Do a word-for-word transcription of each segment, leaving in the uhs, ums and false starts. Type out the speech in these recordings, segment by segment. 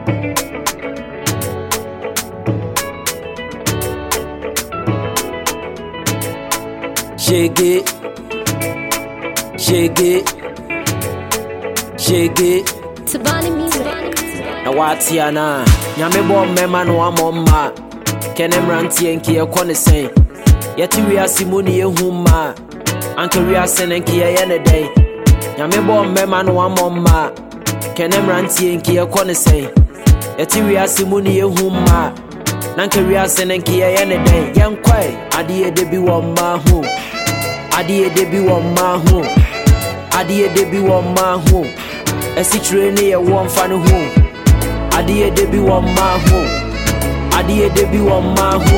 Shake it, shake it, shake it. Tabani music. Na wati ana, nyame bo mema no amomma. Kenem ranti enki e kone sen. Yeti wi asimuni e humma. Anke wi asenen ki e yene den. Nyame bo mema no amomma. Kenem ranti enki e kone sen. Yeti wi asimuni e humma. Nanke wi asenen ki e yene den. Yankwai adi e debi wo ma hu. Adi e debi wo ma hu. Adi e debi wo ma hu. Esi treni e wo mfa no hu. Adi e debi wo ma hu. Adi e debi wo ma hu.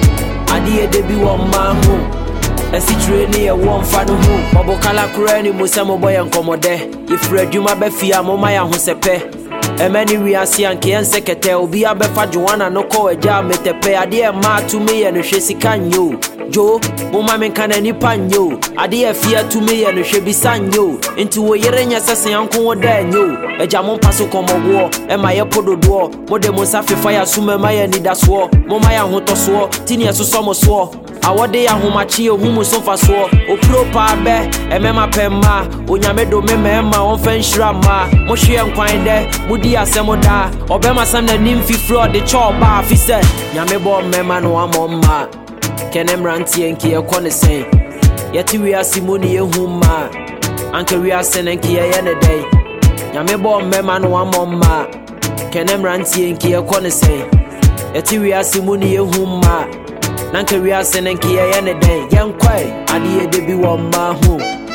Adi e debi wo ma hu. Esi treni e wo mfa no hu. Bobo kala kura ni musemo boy enkomode. Ifre adwuma be fia mo ma ya ho sepe. Emeni wi ase anke ensekete obi abefa Joanna no ko eja metepe. Ade e ma to me ye no hwesika nyo. Jo, mama menka na nipa nyo. Ade e fia to me ye no hwebisa nyo. Enti wo yere nya sese yanko wo da nyo. Eja mo paso komowo, e ma ye pododo. Mo de mo safefa ya suma ma ye nidaso. Mo ma ya hotoso, tini esoso mo so. Awode ya homachi e humu sofa so. O pro pa be, e mema pemma. Onyame do me mema on fan shrama. Mo hwe enkwan de, mudi asemo da. Obema sam na nim fifro de choba afise. Nyame bo mema no amomma. Kenem ranti enki e kone sen. Yeti wi asimuni e humma. Anke wi asenen ki e yene den. Nyame bo mema no amomma. Kenem ranti enki e kone sen. Yeti wi asimuni e humma. Nanke wi asenen ki e yene den. Yankwai adi e debi wo ma hu.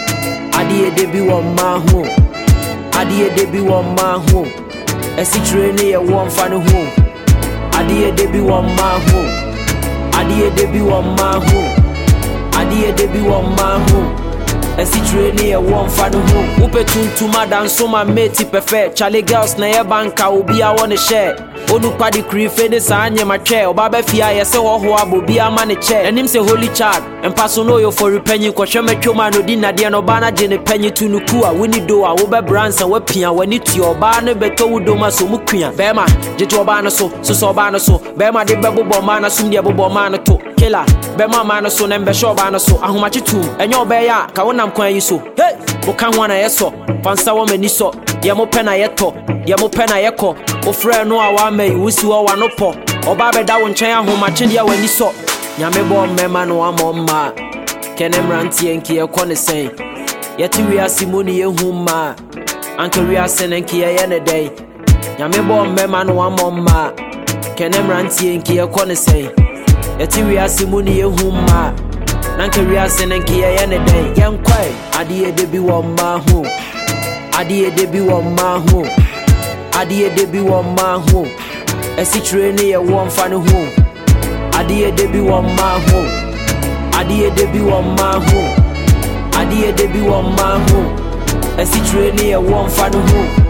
Adi e debi wo ma hu. Adi e debi wo ma hu. Esi treni e wo mfa no hu. Adi e debi wo ma hu. Adi e debi wo ma hu. Adi e debi wo ma hu. Esi treni e wo mfa no hu. Upe tuntuma danso ma mate perfect. Charlie girls na ye banka obi a won share. Onu kwadi krife de sa anye ma twe. Oba be fia ye se wo ho abobi ama ne che. Enim se holy child. Empaso no yo for repenyi ko hwe metwoma no di nade no ba na je ne penyi tunuku a woni do a wo be bransa wa pia wani ti oba ne beto wudo ma so mu kua. Be ma jeje oba no so so so oba no so. Be ma de bebo ma na sum de bebo ma no to. Killer be ma ma no so ne mbe sho oba no so. Ahomachi tu enye oba ya ka wonam kwan yi so. Hey wo kan ho na ye so. Fansa wo mani so. Ye mo pe na ye to. Ye mo pe na ye ko. O frɛ no a wa mai wusi wo wa no po. Oba be da wo nkyɛn ahomachi de wani so. Nyame bo mema no amomma. Kenem ranti enki e kone sen. Yeti wi asimuni e humma. Anke wi asenen ki e yene den. Nyame bo mema no amomma. Kenem ranti enki e kone sen. Yeti wi asimuni e humma. Nanke wi asenen ki e yene den. Yankwai adi e debi wo ma hu. Adi e debi wo ma hu. Adi e debi wo ma hu. Esi treni e wo mfa no hu. Adi e debi wo ma hu. Adi e debi wo ma hu. Adi e debi wo ma hu. Esi treni e wo mfa no hu.